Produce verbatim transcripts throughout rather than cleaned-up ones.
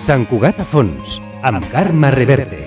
Sant Cugat a fons, amb Carme Reverte.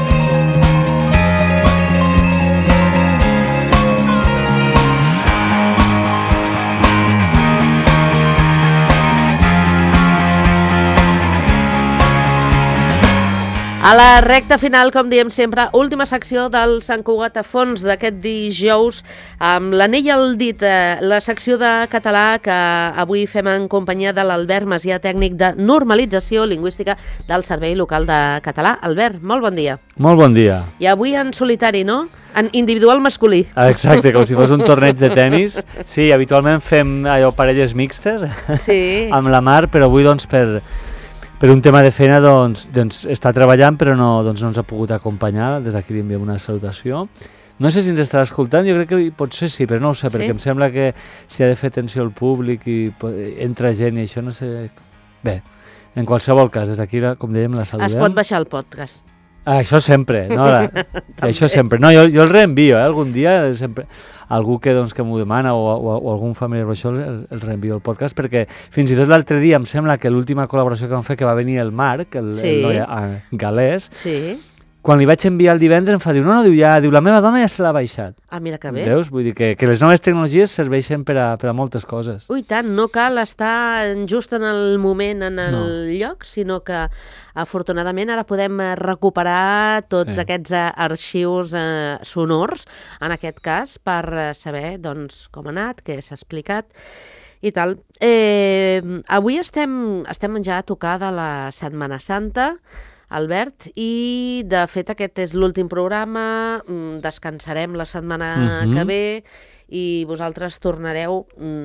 A la recta final, com diem sempre, última secció del Sant Cugat a fons d'aquest dijous, amb l'anell al dit, eh, la secció de català que avui fem en companyia de l'Albert Macià, tècnic de normalització lingüística del Servei Local de Català. Albert, molt bon dia. Molt bon dia. I avui en solitari, no? En individual masculí. Exacte, com si fos un torneig de tennis. Sí, habitualment fem allò parelles mixtes, sí. amb la Mar, però avui doncs per... Per un tema de feina, doncs, doncs està treballant, però no, doncs, no ens ha pogut acompanyar. Des d'aquí li enviem una salutació. No sé si ens estarà escoltant, jo crec que potser sí, però no ho sé, sí? Perquè em sembla que s'hi ha de fer atenció al públic i entra gent i això, no sé... Bé, en qualsevol cas, des d'aquí, com dèiem, la saludem. Es pot baixar el podcast. Ah, això sempre, no? La, això sempre. No, jo, jo el reenvio, eh? Algun dia, sempre, algú que, doncs, que m'ho demana o, o, o algun familiar o això, el, el reenvio el podcast, perquè fins i tot l'altre dia em sembla que l'última col·laboració que vam fer, que va venir el Marc, el, sí. el, el galès, sí. Quan li vaig enviar el divendres em fa dir, no, no, diu, ja, diu, la meva dona ja se l'ha baixat. Ah, mira que bé. Veus? Vull dir que, que les noves tecnologies serveixen per a, per a moltes coses. Ui, tant, no cal estar just en el moment, en el no. lloc, sinó que afortunadament ara podem recuperar tots eh. aquests arxius eh, sonors, en aquest cas, per saber doncs, com ha anat, què s'ha explicat i tal. Eh, avui estem, estem ja a tocar de la Setmana Santa, Albert, i de fet aquest és l'últim programa, descansarem la setmana uh-huh. que ve i vosaltres tornareu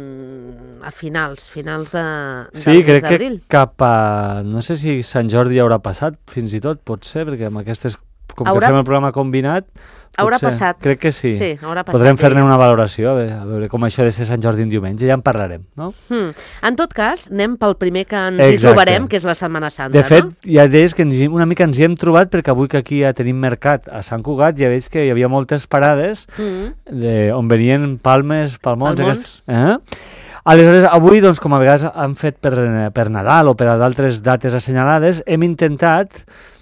mm, a finals, finals de, sí, del mes crec d'abril. Que cap a... No sé si Sant Jordi haurà passat, fins i tot, pot ser, perquè amb aquestes... Com haurà... que fem el programa combinat... Haurà potser, passat. Crec que sí. Sí, haurà passat. Podrem fer-ne una valoració, a veure, a veure com això de ser Sant Jordi en diumenge, ja en parlarem, no? Hmm. En tot cas, anem pel primer que ens Exacte. hi trobarem, que és la Setmana Santa, de fet, no? ja deies que ens, una mica ens hi hem trobat, perquè avui que aquí ja tenim mercat a Sant Cugat, ja veig que hi havia moltes parades hmm. de, on venien palmes, palmons... Palmons. Aquests, eh? Aleshores, avui, doncs, com a vegades han fet per, per Nadal o per a d'altres dates assenyalades, hem intentat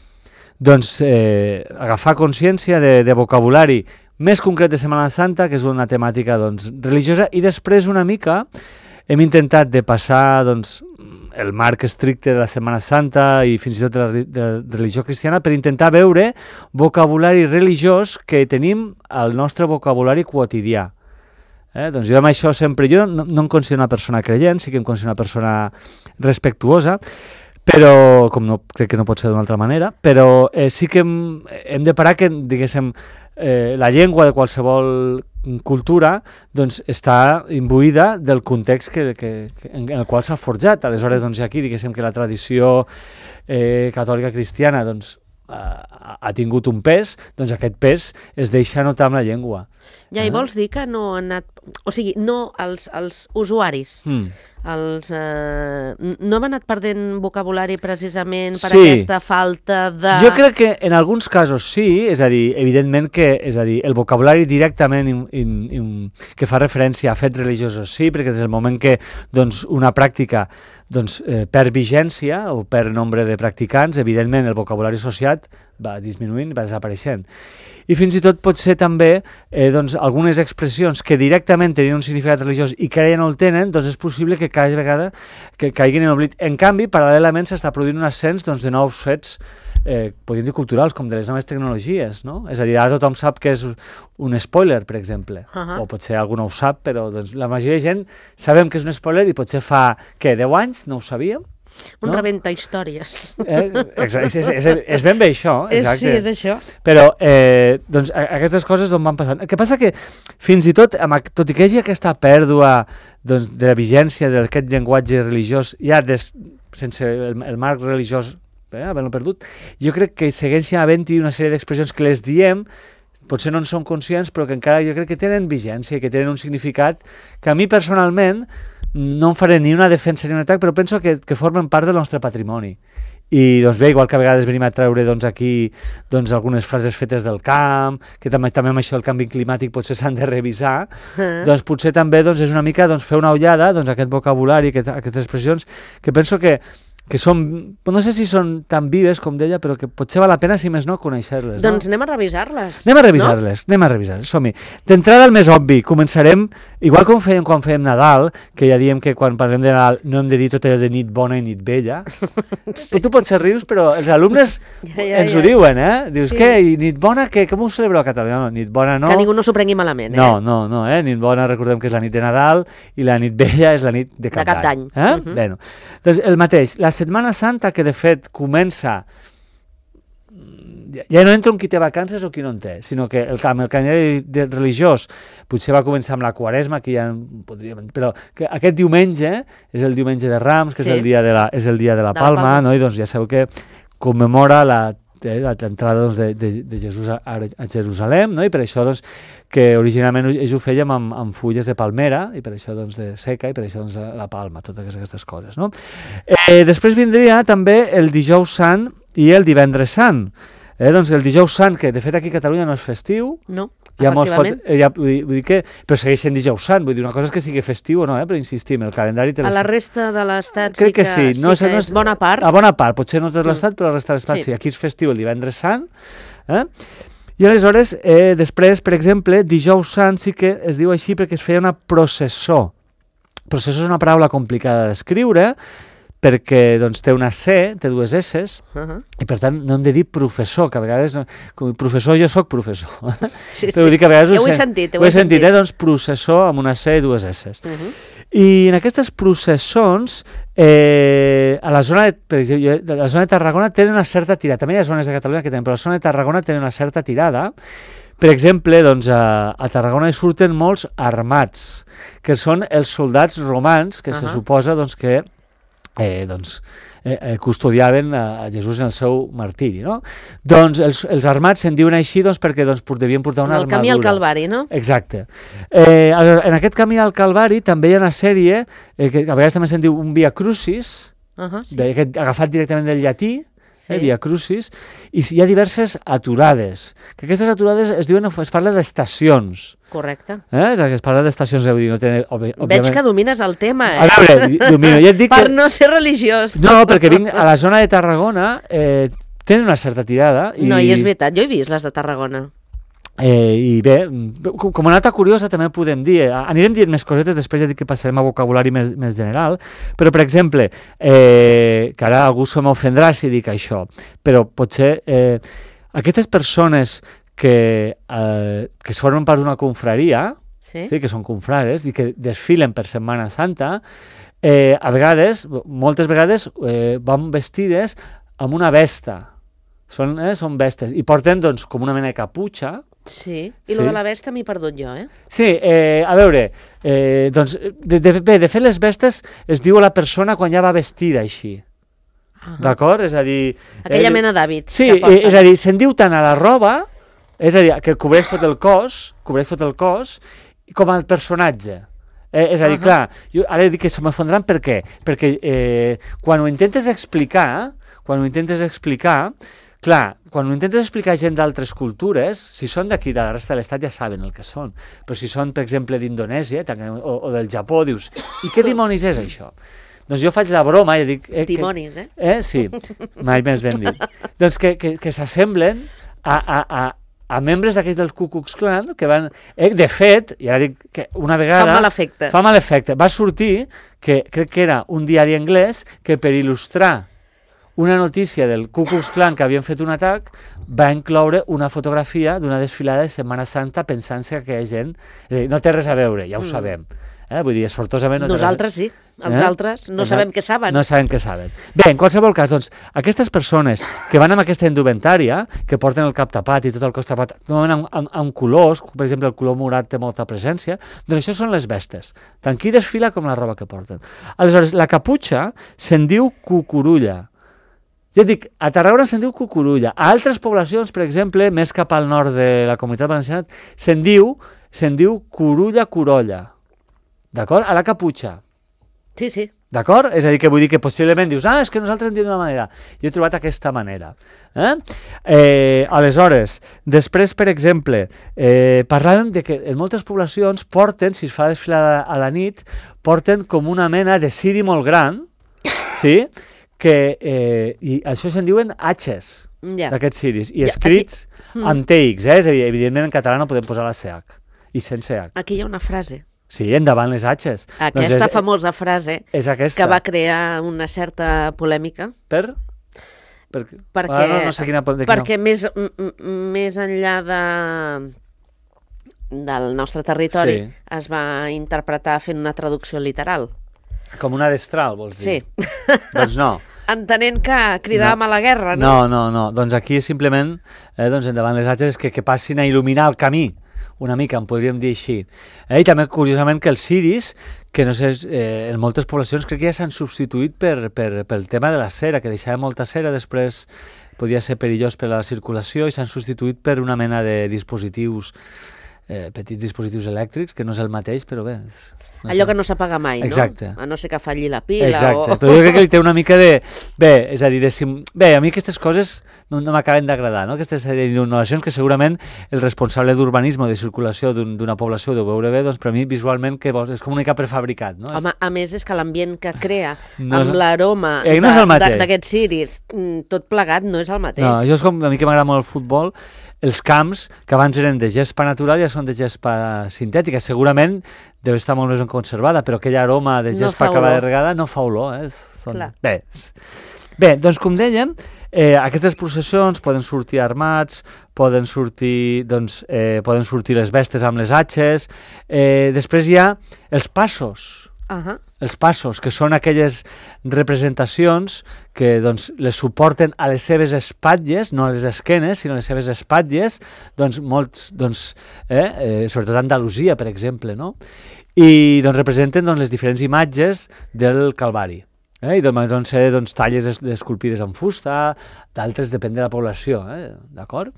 doncs, eh, agafar consciència de, de vocabulari més concret de Setmana Santa, que és una temàtica doncs, religiosa, i després una mica hem intentat de passar doncs, el marc estricte de la Setmana Santa i fins i tot de la, de la religió cristiana per intentar veure vocabulari religiós que tenim al nostre vocabulari quotidià. Eh? Doncs jo amb això sempre, jo no, no em considero una persona creient, sí que em considero una persona respectuosa, però, com no, crec que no pot ser d'una altra manera, però eh, sí que hem, hem de parar que, diguéssim, eh, la llengua de qualsevol cultura doncs, està imbuïda del context que, que, que, en el qual s'ha forjat. Aleshores, doncs, aquí, diguéssim que la tradició eh, catòlica cristiana doncs, ha, ha tingut un pes, doncs aquest pes es deixa notar amb la llengua. Ja, i vols dir que no han anat... O sigui, no els, els usuaris, mm. els, eh, no han anat perdent vocabulari precisament per sí. aquesta falta de... Jo crec que en alguns casos sí, és a dir, evidentment que és a dir, el vocabulari directament in, in, in, que fa referència a fets religiosos sí, perquè des del moment que doncs, una pràctica doncs, eh, per vigència o per nombre de practicants, evidentment el vocabulari associat va disminuint, va desapareixent. I fins i tot pot ser també eh, doncs, algunes expressions que directament tenien un significat religiós i que ara ja no el tenen, doncs és possible que cada vegada que caiguin en oblit. En canvi, paral·lelament s'està produint un ascens doncs, de nous fets, eh, podríem dir culturals, com de les noves tecnologies, no? És a dir, ara tothom sap que és un spoiler, per exemple, uh-huh. o potser algú no ho sap, però doncs, la majoria de gent sabem que és un spoiler i potser fa, què, deu anys? No ho sabíem? Un no? rebenta històries. Eh, exacte, és, és, és, és ben bé això. Exacte. Sí, és això. Però eh, doncs, aquestes coses on van passant. El que passa que fins i tot, amb, tot i que hi hagi aquesta pèrdua doncs, de la vigència d'aquest llenguatge religiós, ja des, sense el, el marc religiós eh, havent-lo perdut, jo crec que segueixen havent-hi una sèrie d'expressions que les diem, potser no en som conscients, però que encara jo crec que tenen vigència, que tenen un significat que a mi personalment no em faré ni una defensa ni un atac, però penso que, que formen part del nostre patrimoni. I doncs bé, igual que a vegades venim a treure doncs, aquí doncs, algunes frases fetes del camp, que també, també amb això el canvi climàtic potser s'han de revisar, uh-huh. doncs potser també doncs, és una mica doncs, fer una ullada doncs, a aquest vocabulari, aquest, aquestes expressions, que penso que que són, no sé si són tan vives com deia, però que potser val la pena, si més no, conèixer-les. Doncs no? anem a revisar-les. Anem a revisar-les, no? anem a revisar-les, som-hi. D'entrada, el més obvi, començarem, igual com fèiem quan fèiem Nadal, que ja diem que quan parlem de Nadal no hem de dir tot allò de nit bona i nit vella. Sí. Tu potser rius, però els alumnes ja, ja, ens ja. ho diuen, eh? Dius, sí. què, i nit bona, què, com ho celebreu a Catalunya? No, nit bona no. Que ningú no s'ho prengui malament, eh? No, no, no, eh? Nit bona recordem que és la nit de Nadal i la nit vella és la nit de Cap, de cap d'any. Eh? Uh-huh. Bueno, doncs el mateix, la Setmana Santa, que de fet comença, ja no entra un qui té vacances o qui no en té, sinó que el, el calendari religiós potser va començar amb la Quaresma, que ja podríem, però que aquest diumenge és el diumenge de Rams, que sí. és el dia de la, és el dia de la de Palma, Palma. No? I doncs ja sabeu que commemora la l'entrada doncs, de, de, de Jesús a, a Jerusalem, no? I per això doncs, que originalment ells ho fèiem amb, amb fulles de palmera, i per això doncs, de seca, i per això doncs, la palma, totes aquestes coses. No? Eh, després vindria també el dijous sant i el divendres sant. Eh, doncs el dijous sant, que de fet aquí a Catalunya no és festiu, no, ja efectivament. Pot, eh, ja, vull, dir, vull dir que, però segueix sent dijous sant, vull dir, una cosa és que sigui festiu o no, eh, però insistim, el calendari... A la resta de l'estat sí que, que, sí, no, sí que no és bona part. A bona part, potser no tot l'estat, mm. però la resta de l'estat sí. sí. Aquí és festiu el divendres sant, eh? I aleshores, eh, després, per exemple, dijous sant sí que es diu així perquè es feia una processó. Processó és una paraula complicada d'escriure, perquè doncs, té una C, té dues S's, uh-huh. i per tant no hem de dir professor, que a vegades, com professor jo sóc professor. Sí, però vull dir que a vegades ja ho he sentit, ho he sentit, sentit eh? Doncs processó amb una C i dues S's. Uh-huh. I en aquestes processons, eh, a la zona de, per exemple, a la zona de Tarragona tenen una certa tirada, també hi ha zones de Catalunya que tenen, però a la zona de Tarragona tenen una certa tirada. Per exemple, doncs, a, a Tarragona hi surten molts armats, que són els soldats romans, que uh-huh. se suposa doncs, que Eh, doncs, eh, eh, custodiaven a, a Jesús en el seu martiri, no? Doncs els, els armats se'n diuen així doncs, perquè doncs, devien portar una el armadura. El camí al Calvari, no? Exacte. Eh, en aquest camí al Calvari també hi ha una sèrie, eh, que a vegades també se'n diu un Via Crucis, uh-huh, sí. de, agafat directament del llatí, sí. eh, Via Crucis, i hi ha diverses aturades, que aquestes aturades es diuen, es parla d'estacions. Correcte. Eh? Es parla d'estacions, vull dir, no té, òbvi, Veig que domines el tema, eh? A veure, domino. Ja et dic per que... no ser religiós. No, perquè vinc a la zona de Tarragona, eh, tenen una certa tirada. I... No, i és veritat, jo he vist les de Tarragona. Eh, I bé, com a nota curiosa també podem dir, eh, anirem dient més cosetes, després ja dic que passarem a vocabulari més, més general, però per exemple, eh, que ara algú se m'ofendrà si dic això, però potser eh, aquestes persones que, eh, que es formen part d'una confraria, sí? Sí, que són confrares, i que desfilen per Setmana Santa, eh, a vegades, moltes vegades, eh, van vestides amb una vesta. Són, eh, són vestes. I porten, doncs, com una mena de caputxa. Sí, i sí. Lo de la vesta m'hi he perdut jo, eh? Sí, eh, a veure, eh, doncs, de, de, bé, de fet, les vestes es diu a la persona quan ja va vestida així. Uh-huh. D'acord? És a dir... Aquella eh, mena d'hàbits sí, que porten. És a dir, se'n diu tant a la roba, és a dir, que cobreix tot el cos, cobreix tot el cos, com al personatge. Eh, és a dir, uh-huh. clar, jo ara dic que se m'afondran per què? Perquè eh, quan ho intentes explicar, quan ho intentes explicar, clar, quan ho intentes explicar a gent d'altres cultures, si són d'aquí, de la resta de l'estat, ja saben el que són. Però si són, per exemple, d'Indonèsia o, o del Japó, dius, i què dimonis és això? Doncs jo faig la broma i dic... Eh, Timonis, eh? eh? Sí, mai més ben dit. Doncs que, que, que s'assemblen a, a, a, a membres d'aquells del Ku Klux Klan que van... Eh, de fet, i ara dic que una vegada... Fa mal efecte. Fa mal efecte. Va sortir, que crec que era un diari anglès, que per il·lustrar una notícia del Ku Klux Klan que havien fet un atac, va incloure una fotografia d'una desfilada de Setmana Santa pensant-se que aquella gent... És a dir, no té res a veure, ja ho mm. sabem. Eh? Vull dir, sortosament... No Nosaltres sí, els eh? altres no Exacte. sabem què saben. No sabem què saben. Bé, en qualsevol cas, doncs, aquestes persones que van amb aquesta indumentària, que porten el cap tapat i tot el cos tapat, normalment amb, amb, amb colors, per exemple, el color morat té molta presència, doncs això són les vestes, tant qui desfila com la roba que porten. Aleshores, la caputxa se'n diu cucurulla. Ja et dic, a Tarragona se'n diu cucurulla. A altres poblacions, per exemple, més cap al nord de la Comunitat Valenciana, se'n diu, se'n diu curulla curolla. D'acord? A la caputxa. Sí, sí. D'acord? És a dir, que vull dir que possiblement dius, ah, és que nosaltres en diem d'una manera. Jo he trobat aquesta manera. Eh? Eh, aleshores, després, per exemple, eh, parlàvem de que en moltes poblacions porten, si es fa desfilada a la nit, porten com una mena de ciri molt gran, sí?, que eh, i això se'n diuen H's, Ja. d'aquests ciris, i Ja, escrits aquí... amb T X, eh? És a dir, evidentment en català no podem posar la C H, i sense H. Aquí hi ha una frase. Sí, endavant les H's. Aquesta doncs és, famosa frase és aquesta. que va crear una certa polèmica. Per? per... Perquè, ah, no, no sé quina... de perquè quina... més, m- m- més enllà de, del nostre territori Sí. es va interpretar fent una traducció literal. Com una destral, vols dir? Sí. Doncs no. Entenent que cridàvem No. a la guerra, no? No, no, no. Doncs aquí simplement, eh, doncs endavant les H's, que, que passin a il·luminar el camí, una mica, en podríem dir així. Eh, I també, curiosament, que els ciris, que no sé, eh, en moltes poblacions crec que ja s'han substituït per, per, pel tema de la cera, que deixava molta cera, després podia ser perillós per a la circulació, i s'han substituït per una mena de dispositius, eh, petits dispositius elèctrics, que no és el mateix, però bé... És, no Allò sé. que no s'apaga mai, Exacte. no? A no ser que falli la pila Exacte, o... però jo crec que li té una mica de... Bé, és a dir, de sim... bé, a mi aquestes coses no, no m'acaben d'agradar, no? Aquestes sèrie d'innovacions que segurament el responsable d'urbanisme o de circulació d'una població ho deu veure bé, doncs per a mi visualment que vols, és com una mica prefabricat, no? Home, a més és que l'ambient que crea No és- amb l'aroma Eh, no és el mateix. d'aquests ciris, mm, tot plegat no és el mateix. No, això és com a mi que m'agrada molt el futbol, els camps que abans eren de gespa natural ja són de gespa sintètica. Segurament deu estar molt més ben conservada, però aquella aroma de No gespa fa acabada de olor. regada no fa olor. Eh? Són... Clar. Bé, és- Bé, doncs com dèiem, eh, aquestes processions poden sortir armats, poden sortir, doncs, eh, poden sortir les bestes amb les atxes, eh, després hi ha els passos, Uh-huh. els passos, que són aquelles representacions que doncs, les suporten a les seves espatlles, no a les esquenes, sinó a les seves espatlles, doncs molts, doncs, eh, eh, sobretot a Andalusia, per exemple, no? I doncs, representen doncs, les diferents imatges del Calvari. Eh? I doncs, doncs, ser doncs, talles es- esculpides en fusta, d'altres depèn de la població, eh? D'acord?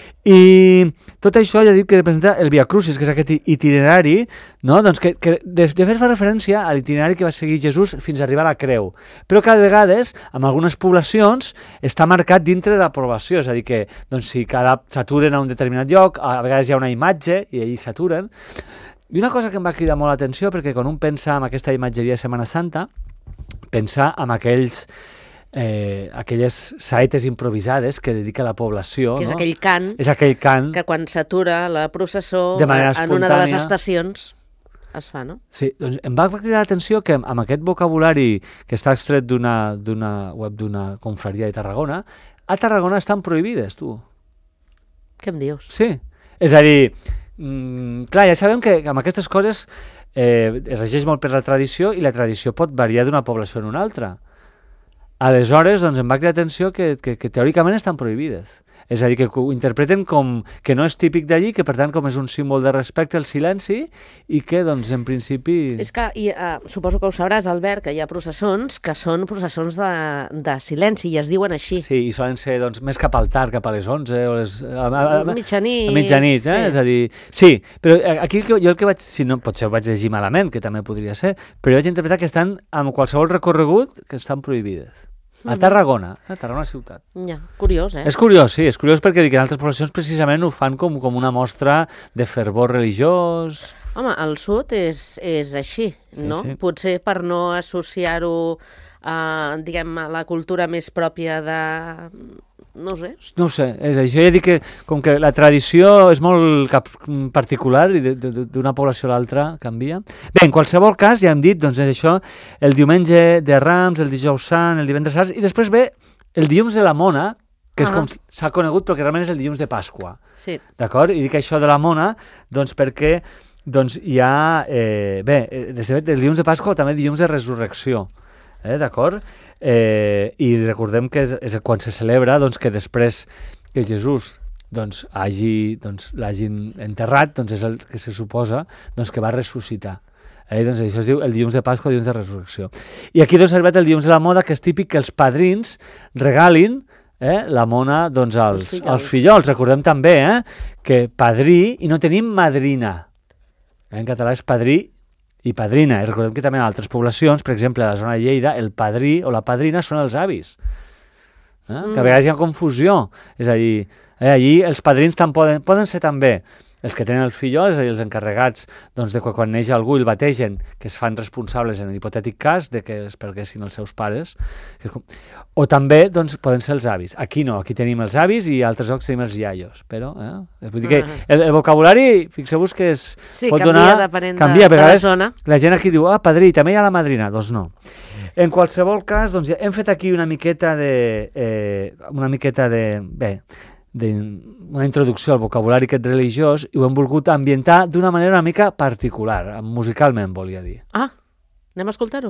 I tot això ja dic que representa el Via Crucis, que és aquest i- itinerari, no? Doncs que, que de, de fet fa referència a l'itinerari que va seguir Jesús fins a arribar a la creu, però que a vegades, en algunes poblacions, està marcat dintre de la població, és a dir que doncs, si cada s'aturen a un determinat lloc, a vegades hi ha una imatge i allí s'aturen. I una cosa que em va cridar molt l'atenció, perquè quan un pensa en aquesta imatgeria de Setmana Santa, pensa en aquells eh, aquelles saetes improvisades que dedica la població, Que és no? aquell cant És aquell cant, que quan s'atura la processó De manera en una de les espontània. estacions es fa, no? sí, doncs em va cridar l'atenció que amb aquest vocabulari que està extret d'una d'una web d'una confraria de Tarragona, a Tarragona estan prohibides, tu. Què em dius? Sí, és a dir, mm, clar, ja sabem que amb aquestes coses eh, es regeix molt per la tradició i la tradició pot variar d'una població en una altra. Aleshores, doncs, em va cridar atenció que, que, que teòricament estan prohibides. És a dir, que ho interpreten com que no és típic d'allí, que per tant com és un símbol de respecte al silenci i que, doncs, en principi... És que, i, uh, suposo que ho sabràs, Albert, que hi ha processons que són processons de, de silenci i es diuen així. Sí, i solen ser doncs, més cap al tard, cap a les onze o les... A, a, a, Mitjanit. A mitjanit, eh? sí. És a dir... Sí, però aquí el que- jo el que vaig... Si no, potser ho vaig llegir malament, que també podria ser, però jo vaig interpretar que estan, amb qualsevol recorregut, que estan prohibides. A Tarragona, a Tarragona ciutat. Ja, curiós, eh? És curiós, sí, és curiós perquè dic que en altres poblacions precisament ho fan com, com una mostra de fervor religiós. Home, al sud és, és així, Sí, no? sí. Potser per no associar-ho a, diguem, a la cultura més pròpia de... no ho sé. No ho sé, és això. Ja dic que com que la tradició és molt cap particular i de- de- d'una població a l'altra canvia. Bé, en qualsevol cas, ja hem dit, doncs és això, el diumenge de Rams, el dijous sant, el divendres sants, i després ve el dilluns de la Mona, que és Ah. com s'ha conegut, però que realment és el dilluns de Pasqua. Sí. D'acord? I dic això de la Mona, doncs perquè doncs, hi ha... Eh, bé, eh, de fet, el dilluns de Pasqua o també dilluns de Resurrecció. Eh, D'acord? Eh, I recordem que és, és quan se celebra doncs, que després que Jesús doncs, hagi, doncs, l'hagin enterrat, doncs és el que se suposa doncs, que va ressuscitar. Eh, doncs això es diu el dilluns de Pasqua, el dilluns de Resurrecció. I aquí doncs, ha arribat el dilluns de la moda, que és típic que els padrins regalin eh, la mona doncs, als, Els fillols. als fillols. Recordem també eh, que padrí i no tenim madrina. En català és padrí i padrina. I recordem que també en altres poblacions, per exemple, a la zona de Lleida, el padrí o la padrina són els avis. Eh? Mm. Que a vegades hi ha confusió. És a dir, eh, allí els padrins tant poden, poden ser també els que tenen el fillol, és a dir, els encarregats doncs, de que quan neix algú i el bategen, que es fan responsables en l'hipotètic cas de que es perguessin els seus pares. O també doncs, poden ser els avis. Aquí no, aquí tenim els avis i a altres llocs tenim els iaios. Però, eh? Vull dir que el, el vocabulari, fixeu-vos que es sí, pot canvia donar... depenent canvia, de, de la zona. La gent aquí diu, ah, padrí, també hi ha la madrina. Doncs no. En qualsevol cas, doncs, hem fet aquí una miqueta de... Eh, una miqueta de... Bé, una introducció al vocabulari aquest religiós i ho hem volgut ambientar d'una manera una mica particular, musicalment, volia dir. Ah, anem a escoltar-ho.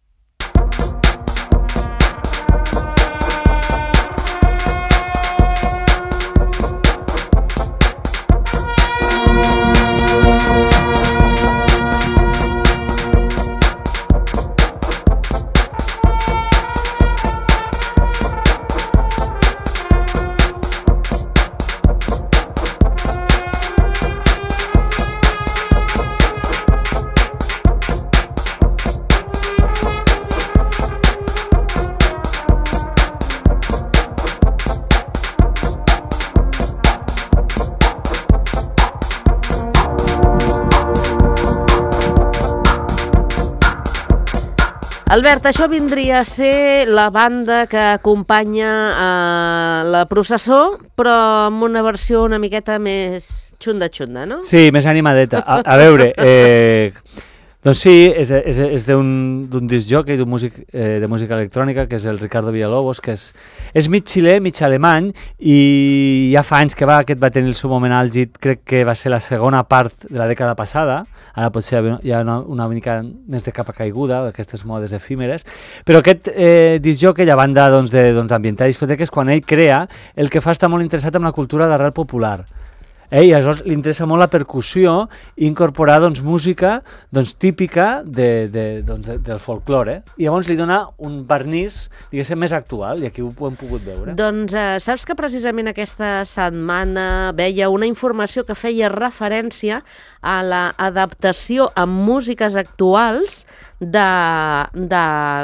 Albert, això vindria a ser la banda que acompanya eh, la processó, però amb una versió una miqueta més xunda-xunda, no? Sí, més animadeta. A, a veure, eh, doncs sí, és, és, és d'un disc jockey, d'un músic eh, de música electrònica, que és el Ricardo Villalobos, que és, és mig xilè, mig alemany, i ja fa anys que va, aquest va tenir el seu moment àlgid, crec que va ser la segona part de la dècada passada, ara potser hi ha una, una mica més de capa caiguda, aquestes modes efímeres, però aquest eh, disc jockey, a banda doncs, de doncs, ambientar discoteques, quan ell crea, el que fa està molt interessat en la cultura d'arrel popular. Eh, I aleshores li interessa molt la percussió i incorporar doncs, música doncs, típica de, de, doncs, de, del folklore. I llavors li dona un vernís, diguéssim, més actual, i aquí ho hem pogut veure. Doncs eh, saps que precisament aquesta setmana veia una informació que feia referència a l'adaptació amb músiques actuals de, de,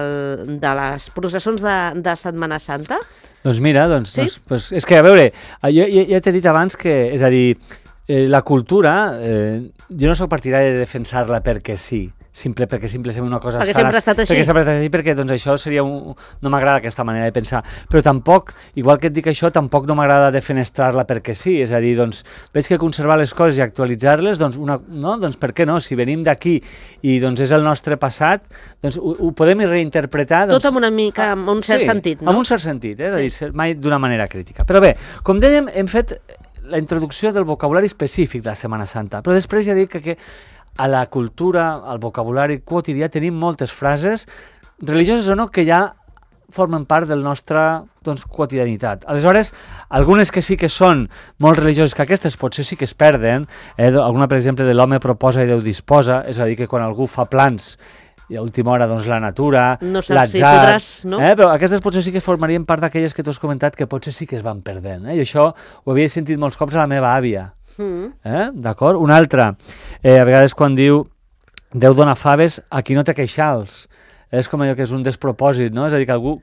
de les processons de, de Setmana Santa? Doncs mira, doncs, sí? doncs, doncs és que, a veure, jo ja, ja t'he dit abans que, és a dir, eh, la cultura, eh, jo no soc partidari de defensar-la perquè sí, simple, perquè simple sembla una cosa perquè sana, sempre ha estat així. Perquè sempre ha estat així, perquè doncs, això seria un... No m'agrada aquesta manera de pensar, però tampoc, igual que et dic això, tampoc no m'agrada defenestrar-la perquè sí, és a dir, doncs, veig que conservar les coses i actualitzar-les, doncs, una, no? doncs per què no? Si venim d'aquí i doncs, és el nostre passat, doncs ho, ho podem reinterpretar... Doncs, tot amb una mica, amb un cert sí, sentit, no? amb un cert sentit, eh? és a dir, Sí. mai d'una manera crítica. Però bé, com dèiem, hem fet la introducció del vocabulari específic de la Setmana Santa, però després ja dic que, que a la cultura, al vocabulari quotidià, tenim moltes frases, religioses o no, que ja formen part del nostre doncs, quotidianitat. Aleshores, algunes que sí que són molt religioses, que aquestes potser sí que es perden, eh, alguna, per exemple, de l'home proposa i Déu disposa, és a dir, que quan algú fa plans i a última hora doncs, la natura, no saps si l'atzar, podràs, no? Eh, però aquestes potser sí que formarien part d'aquelles que tu has comentat que potser sí que es van perdent. Eh? I això ho havia sentit molts cops a la meva àvia. Mm. Eh? D'acord? Una altra, eh, a vegades quan diu Déu dona faves a qui no té queixals. És com allò que és un despropòsit, no? És a dir, que algú,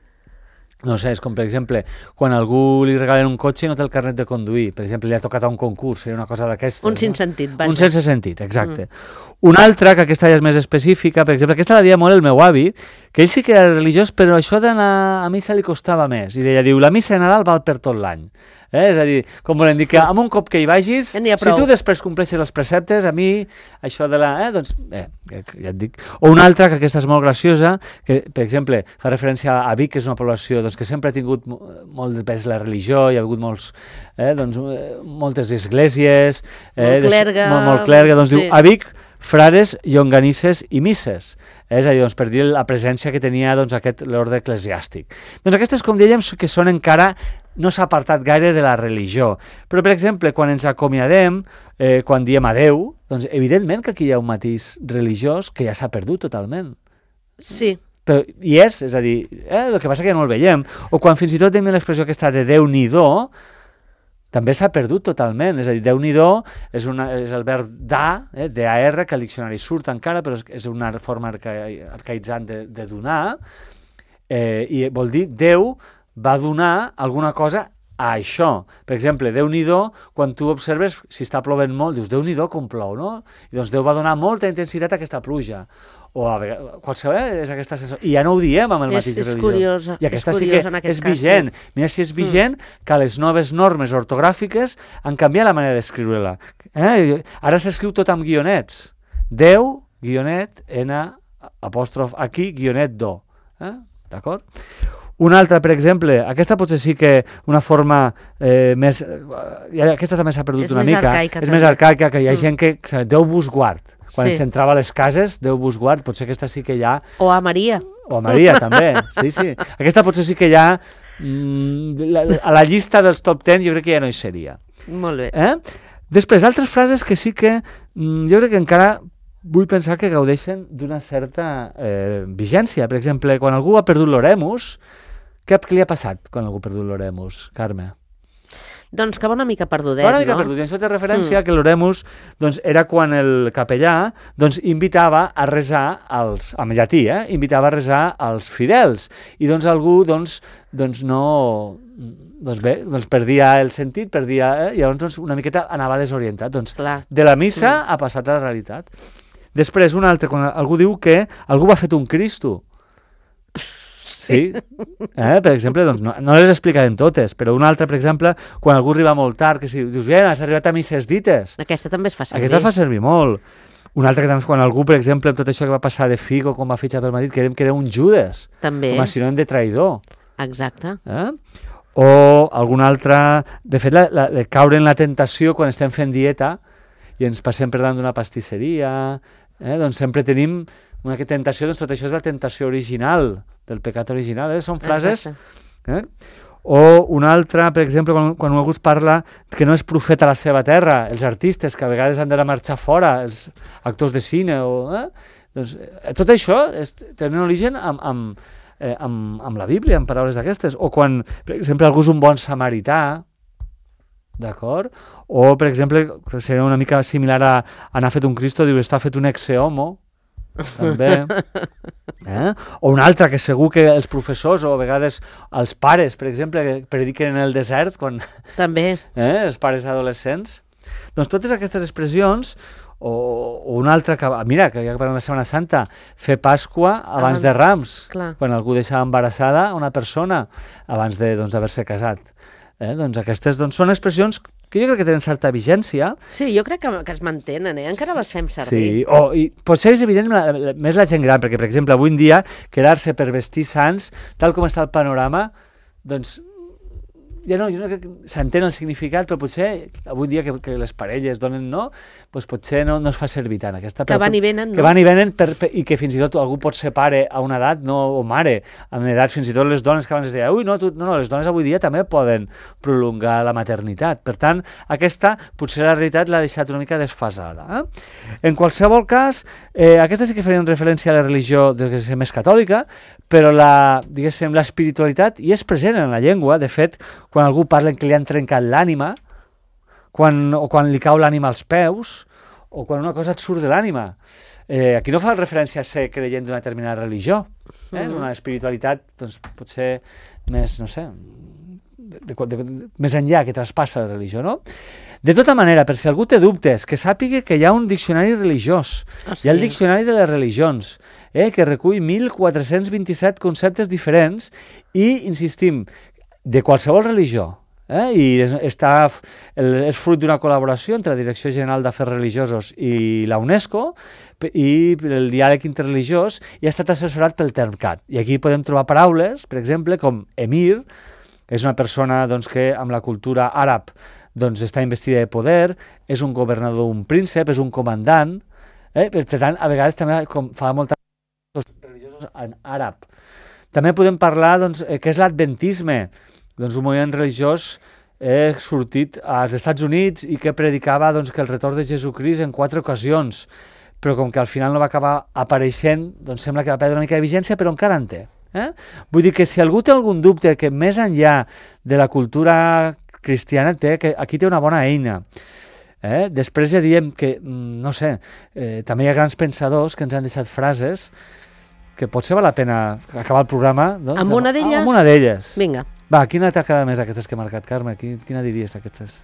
no sé, és com per exemple, quan a algú li regalen un cotxe i no té el carnet de conduir, per exemple, li ha tocat a un concurs, seria una cosa d'aquestes. Un no? sentit, vaja. Un sense sentit, exacte. Mm. Una altra, que aquesta ja és més específica, per exemple, aquesta la dia molt el meu avi, que ell sí que era religiós, però això d'anar a missa li costava més. I deia, diu, la missa de Nadal val per tot l'any. Eh? És a dir, com volem dir, que amb un cop que hi vagis, si tu després compleixes els preceptes, a mi, això de la... Eh, doncs, eh, ja et dic. O una altra, que aquesta és molt graciosa, que, per exemple, fa referència a Vic, que és una població doncs, que sempre ha tingut molt de pes la religió, hi ha hagut molts, eh, doncs, moltes esglésies... Eh, molt clergue. Molt, molt clergue, doncs sí. Diu, a Vic, frares, llonganisses i misses. Eh? És a dir, doncs, per dir la presència que tenia doncs, aquest l'ordre eclesiàstic. Doncs aquestes, com dèiem, que són encara... no s'ha apartat gaire de la religió. Però, per exemple, quan ens acomiadem, eh, quan diem adeu, doncs evidentment que aquí hi ha un matís religiós que ja s'ha perdut totalment. Sí. Però hi és, és a dir, eh, el que passa que ja no el veiem. O quan fins i tot tenim l'expressió aquesta de Déu-n'hi-do, també s'ha perdut totalment. És a dir, Déu-n'hi-do és, una, és el verb da, eh, D A R, que al diccionari surt encara, però és, és una forma arca, arcaïtzant de, de donar, eh, i vol dir Déu va donar alguna cosa a això. Per exemple, Déu-n'hi-do, quan tu observes, si està plovent molt, dius, Déu-n'hi-do com plou, no? I doncs Déu va donar molta intensitat a aquesta pluja. O a vegades, qualsevol és aquesta sensació. I ja no ho diem amb el és, mateix és religió. Curiós, I aquesta és sí curiós que en aquest és cas, vigent. Sí. Mira si és vigent mm. que les noves normes ortogràfiques han canviat la manera d'escriure-la. Eh? Ara s'escriu tot amb guionets. Déu, guionet, N, apòstrof, aquí, guionet, do. Eh? D'acord? Una altra, per exemple, aquesta potser sí que una forma eh, més... Eh, aquesta també s'ha perdut és una més mica. Arcaica, és també. més arcaica, que hi ha Mm. gent que... que Déu vos guard. Quan Sí. s'entrava a les cases, Déu vos guard, potser aquesta sí que hi ha... O a Maria. O a Maria, també. Sí, sí. Aquesta potser sí que hi ha... Mm, la, a la llista dels top ten jo crec que ja no hi seria. Molt bé. Eh? Després, altres frases que sí que mm, jo crec que encara vull pensar que gaudeixen d'una certa eh, vigència. Per exemple, quan algú ha perdut l'oremus, què, què li ha passat quan algú ha perdut l'oremus, Carme? Doncs que va una mica perdudet, Va una mica no? perdut. I això té referència Mm. que l'oremus doncs, era quan el capellà doncs, invitava a resar, als, en llatí, eh? invitava a resar als fidels. I doncs algú doncs, doncs no... Doncs bé, doncs perdia el sentit, perdia... Eh? I llavors doncs, una miqueta anava desorientat. Doncs, Clar. de la missa Mm. ha passat a la realitat. Després, un altre, quan algú diu que algú va fet un Cristo. Sí, eh? Per exemple, doncs no, no les explicarem totes, però un altre, per exemple, quan algú arriba molt tard, que si dius, bien, has arribat a misses dites. Aquesta també es fa servir. Aquesta fa servir molt. Un altre que també és quan algú, per exemple, amb tot això que va passar de Figo, com va fitxar pel Madrid, creiem que era un Judes, També, com a sinònim de traïdor. exacte. Eh? O algun altre... De fet, la, la, de caure en la tentació quan estem fent dieta i ens passem per davant d'una pastisseria, eh? Doncs sempre tenim una tentació, doncs tot això és la tentació original, del pecat original, eh? Són frases... Exacte. Eh? O una altra, per exemple, quan, quan algú es parla que no és profeta a la seva terra, els artistes que a vegades han d'anar a marxar fora, els actors de cine, o, eh? Doncs, eh, tot això és, té un origen amb, amb, eh, amb, amb la Bíblia, amb paraules d'aquestes. O quan, per exemple, algú és un bon samarità, d'acord? O, per exemple, que seria una mica similar a anar fet un Cristo, diu, està fet un ex-homo, també. Eh? O un altre, que segur que els professors o a vegades els pares, per exemple, que prediquen en el desert, quan, També. eh? els pares adolescents. Doncs totes aquestes expressions, o, o una altra, que, mira, que ja parlant de la Setmana Santa, fer Pasqua abans Abans- de Rams, clar. quan algú deixava embarassada una persona abans de, doncs, d'haver-se casat. Eh? Doncs aquestes doncs, són expressions que jo crec que tenen certa vigència. Sí, jo crec que, que es mantenen, eh? Encara les fem servir. Sí, o, i potser és evident la, la, més la gent gran, perquè, per exemple, avui en dia, quedar-se per vestir sants, tal com està el panorama, doncs, ja no, jo no crec que s'entén el significat, però potser avui dia que, que les parelles donen no, doncs potser no, no es fa servir tant aquesta. Que però, van i venen, que no? van i venen per, per, i que fins i tot algú pot ser pare a una edat, no, o mare, amb edat, fins i tot les dones que abans es deia, ui, no, tu, no, no, les dones avui dia també poden prolongar la maternitat. Per tant, aquesta potser la realitat l'ha deixat una mica desfasada. Eh? En qualsevol cas, eh, aquesta sí que feia referència a la religió de que és més catòlica, però la, diguéssim, l'espiritualitat hi és present en la llengua. De fet, quan algú parla que li han trencat l'ànima, quan, o quan li cau l'ànima als peus, o quan una cosa et surt de l'ànima. Eh, aquí no fa referència a ser creient d'una determinada religió. Eh? És una espiritualitat, doncs, potser més, no sé, de, de, de, de, més enllà, que traspassa la religió, no? De tota manera, per si algú té dubtes, que sàpiga que hi ha un diccionari religiós. Ah, Hi ha el sí? diccionari de les religions, eh, que recull mil quatre-cents vint-i-set conceptes diferents i, insistim, de qualsevol religió. Eh? I és, està, el, és fruit d'una col·laboració entre la Direcció General d'Afers Religiosos i la UNESCO pe- i el diàleg interreligiós, i ha estat assessorat pel Termcat. I aquí podem trobar paraules, per exemple, com emir, és una persona doncs, que amb la cultura àrab doncs, està investida de poder, és un governador, un príncep, és un comandant, eh? Per tant, a vegades també com fa molta religiosos en àrab. També podem parlar, doncs, eh, què és l'adventisme, doncs un moviment religiós eh, sortit als Estats Units i que predicava doncs, que el retorn de Jesucrist en quatre ocasions, però com que al final no va acabar apareixent, doncs sembla que va perdre una mica de vigència, però encara en té. Eh? Vull dir que si algú té algun dubte que més enllà de la cultura cristiana té, que aquí té una bona eina. Eh? Després ja diem que, no sé, eh, també hi ha grans pensadors que ens han deixat frases que potser val la pena acabar el programa doncs, Amb una d'elles? Amb una d'elles. Vinga. Va, quina t'ha agradat més d'aquestes que he marcat, Carme? Quina diries d'aquestes?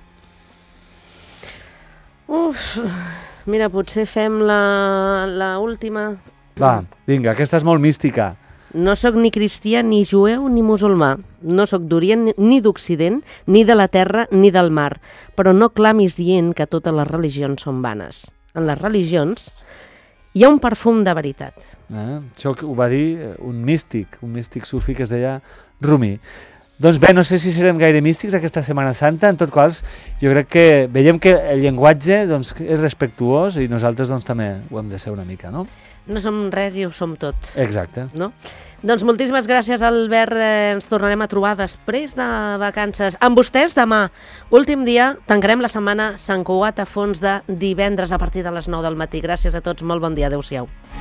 Uf, mira, potser fem la, la última. Va, vinga, aquesta és molt mística. No sóc ni cristià, ni jueu, ni musulmà. No sóc d'Orient, ni d'Occident, ni de la terra, ni del mar. Però no clamis dient que totes les religions són vanes. En les religions hi ha un perfum de veritat. Eh? Això ho va dir un místic, un místic sufi que es deia Rumi. Doncs bé, no sé si serem gaire místics aquesta Setmana Santa, en tot cas, jo crec que veiem que el llenguatge doncs, és respectuós i nosaltres doncs, també ho hem de ser una mica, no? No som res i ho som tot. Exacte. No? Doncs moltíssimes gràcies, Albert. Eh, ens tornarem a trobar després de vacances. Amb vostès demà, últim dia, tancarem la setmana Sant Cugat a fons de divendres a partir de les nou del matí. Gràcies a tots, molt bon dia. Adéu-siau.